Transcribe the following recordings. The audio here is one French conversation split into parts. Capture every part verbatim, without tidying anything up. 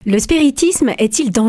Le spiritisme est-il dangereux ?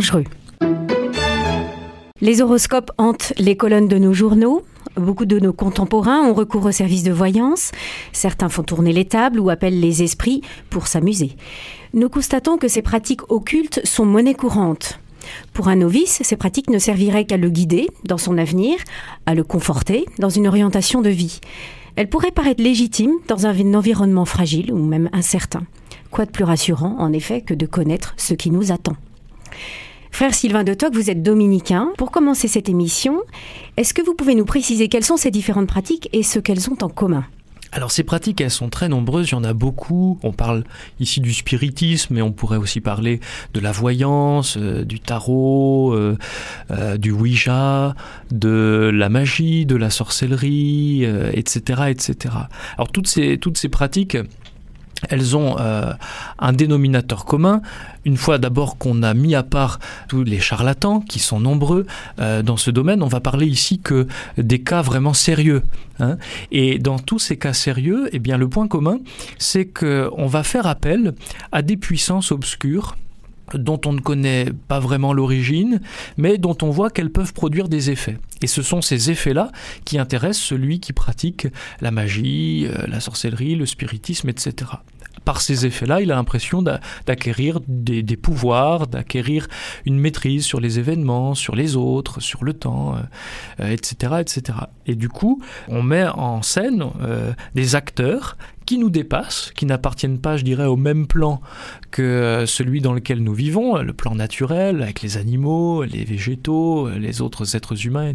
Les horoscopes hantent les colonnes de nos journaux. Beaucoup de nos contemporains ont recours aux services de voyance. Certains font tourner les tables ou appellent les esprits pour s'amuser. Nous constatons que ces pratiques occultes sont monnaie courante. Pour un novice, ces pratiques ne serviraient qu'à le guider dans son avenir, à le conforter dans une orientation de vie. Elles pourraient paraître légitimes dans un environnement fragile ou même incertain. Quoi de plus rassurant, en effet, que de connaître ce qui nous attend. Frère Sylvain de Toc, vous êtes dominicain. Pour commencer cette émission, est-ce que vous pouvez nous préciser quelles sont ces différentes pratiques et ce qu'elles ont en commun ? Alors ces pratiques, elles sont très nombreuses, il y en a beaucoup. On parle ici du spiritisme, mais on pourrait aussi parler de la voyance, euh, du tarot, euh, euh, du Ouija, de la magie, de la sorcellerie, euh, et cetera, et cetera. Alors toutes ces, toutes ces pratiques, elles ont euh, un dénominateur commun. Une fois d'abord qu'on a mis à part tous les charlatans, qui sont nombreux euh, dans ce domaine, on va parler ici que des cas vraiment sérieux. Hein. Et dans tous ces cas sérieux, eh bien, le point commun, c'est qu'on va faire appel à des puissances obscures dont on ne connaît pas vraiment l'origine, mais dont on voit qu'elles peuvent produire des effets. Et ce sont ces effets-là qui intéressent celui qui pratique la magie, la sorcellerie, le spiritisme, et cetera. Par ces effets-là, il a l'impression d'acquérir des, des pouvoirs, d'acquérir une maîtrise sur les événements, sur les autres, sur le temps, euh, et cetera, et cetera. Et du coup, on met en scène euh, des acteurs qui nous dépassent, qui n'appartiennent pas, je dirais, au même plan que celui dans lequel nous vivons, le plan naturel, avec les animaux, les végétaux, les autres êtres humains,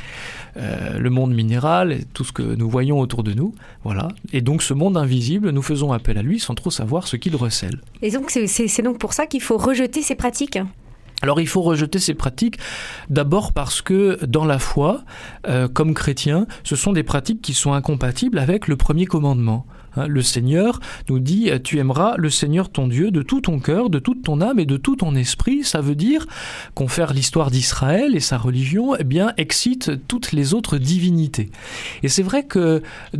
euh, le monde minéral, et tout ce que nous voyons autour de nous. Voilà. Et donc ce monde invisible, nous faisons appel à lui sans trop savoir ce qu'il recèle. Et donc c'est, c'est, c'est donc pour ça qu'il faut rejeter ces pratiques ? Alors il faut rejeter ces pratiques d'abord parce que dans la foi, euh, comme chrétiens, ce sont des pratiques qui sont incompatibles avec le premier commandement. Hein, le Seigneur nous dit « Tu aimeras le Seigneur ton Dieu de tout ton cœur, de toute ton âme et de tout ton esprit ». Ça veut dire qu'on fait l'histoire d'Israël et sa religion eh bien, excite toutes les autres divinités. Et c'est vrai que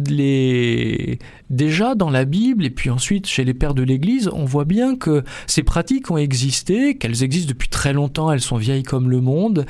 les... déjà dans la Bible et puis ensuite chez les pères de l'Église, on voit bien que ces pratiques ont existé, qu'elles existent depuis très longtemps, elles sont vieilles comme le monde.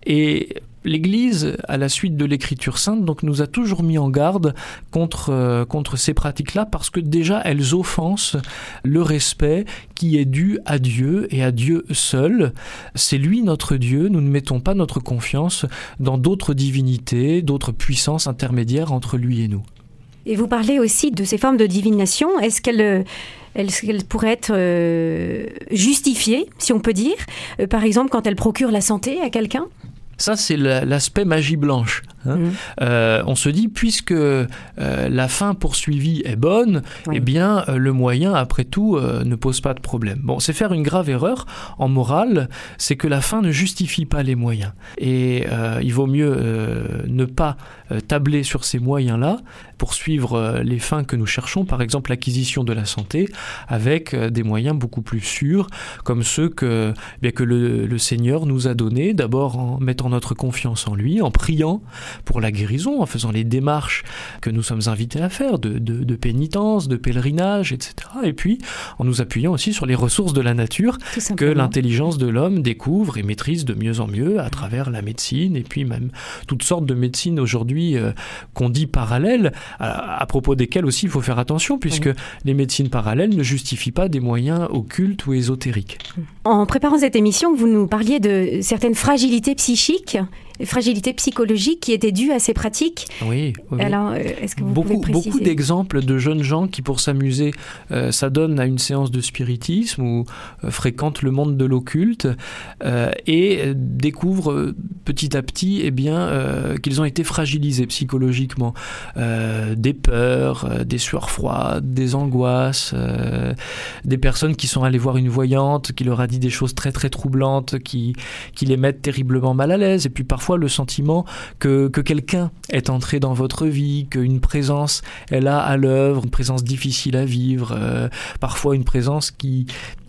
Et l'Église, à la suite de l'Écriture sainte, donc, nous a toujours mis en garde contre, euh, contre ces pratiques-là parce que déjà elles offensent le respect qui est dû à Dieu et à Dieu seul. C'est lui notre Dieu, nous ne mettons pas notre confiance dans d'autres divinités, d'autres puissances intermédiaires entre lui et nous. Et vous parlez aussi de ces formes de divination. Est-ce qu'elles, est-ce qu'elles pourraient être euh, justifiées, si on peut dire, euh, par exemple quand elles procurent la santé à quelqu'un ? Ça, c'est l'aspect magie blanche. Hein. Mmh. Euh, on se dit, puisque euh, la fin poursuivie est bonne, oui. eh bien, euh, le moyen, après tout, euh, ne pose pas de problème. Bon, c'est faire une grave erreur en morale, c'est que la fin ne justifie pas les moyens. Et euh, il vaut mieux euh, ne pas euh, tabler sur ces moyens-là, poursuivre euh, les fins que nous cherchons, par exemple l'acquisition de la santé, avec euh, des moyens beaucoup plus sûrs, comme ceux que, bien, que le, le Seigneur nous a donnés, d'abord en mettant notre confiance en lui, en priant pour la guérison, en faisant les démarches que nous sommes invités à faire, de, de, de pénitence, de pèlerinage, et cetera. Et puis, en nous appuyant aussi sur les ressources de la nature que l'intelligence de l'homme découvre et maîtrise de mieux en mieux à travers la médecine, et puis même toutes sortes de médecines aujourd'hui euh, qu'on dit parallèles, à, à propos desquelles aussi il faut faire attention, puisque oui. les médecines parallèles ne justifient pas des moyens occultes ou ésotériques. En préparant cette émission, vous nous parliez de certaines fragilités psychiques, fragilité psychologique qui était due à ces pratiques. Oui, oui. Alors, est-ce que vous beaucoup, pouvez préciser ? Beaucoup d'exemples de jeunes gens qui, pour s'amuser, euh, s'adonnent à une séance de spiritisme ou euh, fréquentent le monde de l'occulte euh, et euh, découvrent euh, petit à petit eh bien, euh, qu'ils ont été fragilisés psychologiquement. Euh, des peurs, euh, des sueurs froides, des angoisses, euh, des personnes qui sont allées voir une voyante, qui leur a dit des choses très très troublantes, qui, qui les mettent terriblement mal à l'aise, et puis parfois le sentiment que, que quelqu'un est entré dans votre vie, qu'une présence est là à l'œuvre, une présence difficile à vivre, euh, parfois une présence qui, qui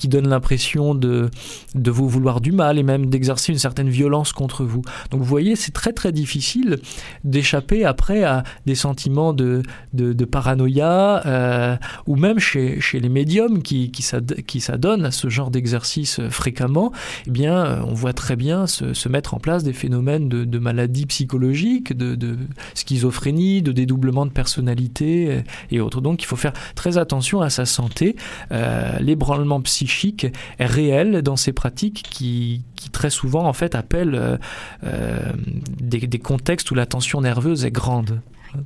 qui donnent l'impression de, de vous vouloir du mal et même d'exercer une certaine violence contre vous. Donc vous voyez, c'est très très difficile d'échapper après à des sentiments de, de, de paranoïa euh, ou même chez, chez les médiums qui, qui, s'ad- qui s'adonnent à ce genre d'exercice fréquemment, eh bien, on voit très bien se, se mettre en place des phénomènes de, de maladies psychologiques, de, de schizophrénie, de dédoublement de personnalité et autres. Donc il faut faire très attention à sa santé. Euh, l'ébranlement psychique est réel dans ces pratiques qui, qui très souvent en fait appellent euh, euh, des, des contextes où la tension nerveuse est grande.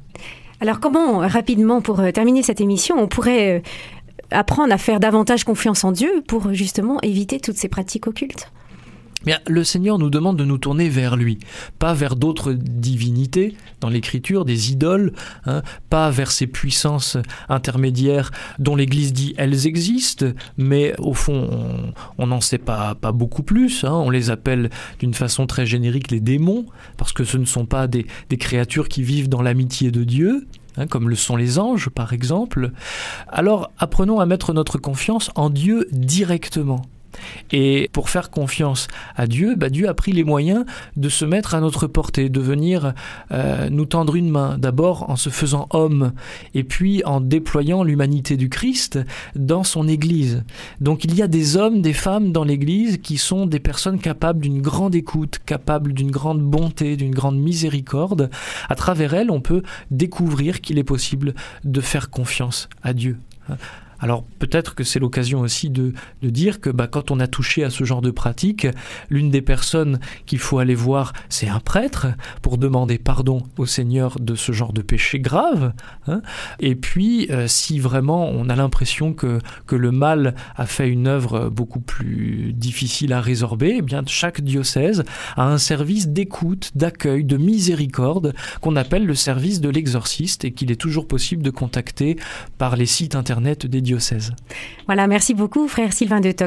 Alors comment, rapidement, pour terminer cette émission, on pourrait apprendre à faire davantage confiance en Dieu pour justement éviter toutes ces pratiques occultes ? Bien, le Seigneur nous demande de nous tourner vers lui, pas vers d'autres divinités dans l'Écriture, des idoles, hein, pas vers ces puissances intermédiaires dont l'Église dit elles existent, mais au fond on n'en sait pas, pas beaucoup plus. Hein, on les appelle d'une façon très générique les démons, parce que ce ne sont pas des, des créatures qui vivent dans l'amitié de Dieu, hein, comme le sont les anges par exemple. Alors apprenons à mettre notre confiance en Dieu directement. Et pour faire confiance à Dieu, bah Dieu a pris les moyens de se mettre à notre portée, de venir euh, nous tendre une main, d'abord en se faisant homme, et puis en déployant l'humanité du Christ dans son Église. Donc il y a des hommes, des femmes dans l'Église qui sont des personnes capables d'une grande écoute, capables d'une grande bonté, d'une grande miséricorde. À travers elles, on peut découvrir qu'il est possible de faire confiance à Dieu. Alors peut-être que c'est l'occasion aussi de, de dire que bah, quand on a touché à ce genre de pratique, l'une des personnes qu'il faut aller voir, c'est un prêtre pour demander pardon au Seigneur de ce genre de péché grave. Hein. Et puis euh, si vraiment on a l'impression que, que le mal a fait une œuvre beaucoup plus difficile à résorber, eh bien chaque diocèse a un service d'écoute, d'accueil, de miséricorde qu'on appelle le service de l'exorciste et qu'il est toujours possible de contacter par les sites internet des diocèses. Voilà, merci beaucoup, frère Sylvain de Toc.